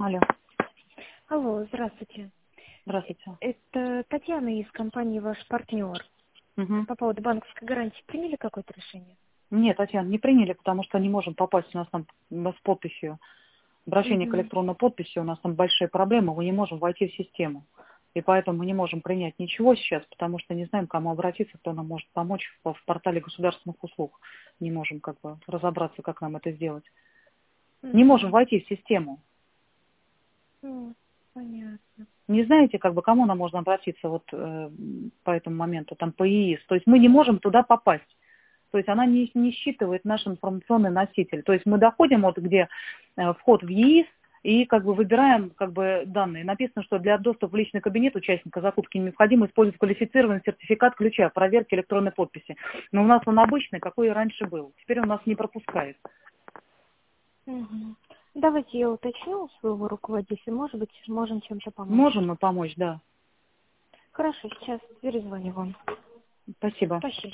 Алло, Алло, здравствуйте. здравствуйте. Это Татьяна из компании «Ваш партнер». Мгм. По поводу банковской гарантии приняли какое-то решение? Нет, Татьяна, не приняли, потому что не можем попасть у нас там с подписью. Обращение к Угу. электронной подписи, у нас там большие проблемы, мы не можем войти в систему. И поэтому мы не можем принять ничего сейчас, потому что не знаем, к кому обратиться, кто нам может помочь в портале государственных услуг. Не можем как бы разобраться, как нам это сделать. Не можем Угу. войти в систему. Понятно. Не знаете, как бы, кому нам можно обратиться вот по этому моменту, там по ИИС. То есть мы не можем туда попасть. То есть она не считывает наш информационный носитель. То есть мы доходим вот где вход в ЕИС и как бы выбираем как бы данные. Написано, что для доступа в личный кабинет участника закупки необходимо использовать квалифицированный сертификат ключа проверки электронной подписи. Но у нас он обычный, какой и раньше был. Теперь он нас не пропускает. Угу. Давайте я уточню у своего руководителя. Может быть, можем чем-то помочь. Можем мы помочь, да. Хорошо, сейчас перезвоню вам. Спасибо. Спасибо.